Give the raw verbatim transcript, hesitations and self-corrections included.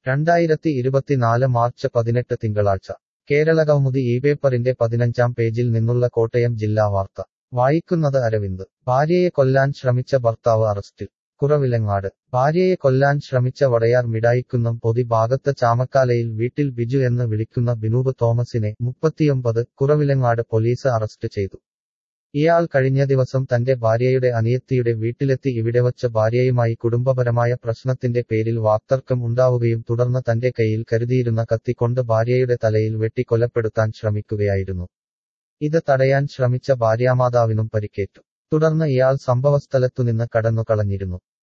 രണ്ടായിരത്തി ഇരുപത്തിനാല് മാർച്ച് പതിനെട്ട് തിങ്കളാഴ്ച കേരളകൗമുദി ഈ പേപ്പറിന്റെ പതിനഞ്ചാം പേജിൽ നിന്നുള്ള കോട്ടയം ജില്ലാ വാർത്ത വായിക്കുന്നത് അരവിന്ദ്. ഭാര്യയെ കൊല്ലാൻ ശ്രമിച്ച ഭർത്താവ് അറസ്റ്റിൽ. കുറവിലങ്ങാട്. ഭാര്യയെ കൊല്ലാൻ ശ്രമിച്ച വടയാർ മിഠായിക്കുന്നം പൊതി ഭാഗത്ത് ചാമക്കാലയിൽ വീട്ടിൽ ബിജു എന്ന് വിളിക്കുന്ന ബിനൂബ് തോമസിനെ മുപ്പത്തിയൊമ്പത് കുറവിലങ്ങാട് പോലീസ് അറസ്റ്റ് ചെയ്തു. ഇയാൾ കഴിഞ്ഞ ദിവസം തന്റെ ഭാര്യയുടെ അനിയത്തിയുടെ വീട്ടിലെത്തി ഇവിടെവച്ച് ഭാര്യയുമായി കുടുംബപരമായ പ്രശ്നത്തിന്റെ പേരിൽ വാക്തർക്കം ഉണ്ടാവുകയും തുടർന്ന് തന്റെ കയ്യിൽ കരുതിയിരുന്ന കത്തി കൊണ്ട് ഭാര്യയുടെ തലയിൽ വെട്ടി കൊലപ്പെടുത്താൻ ശ്രമിക്കുകയായിരുന്നു. ഇത് തടയാൻ ശ്രമിച്ച ഭാര്യാമാതാവിനും പരിക്കേറ്റു. തുടർന്ന് ഇയാൾ സംഭവസ്ഥലത്തുനിന്ന് കടന്നുകളഞ്ഞിരുന്നു.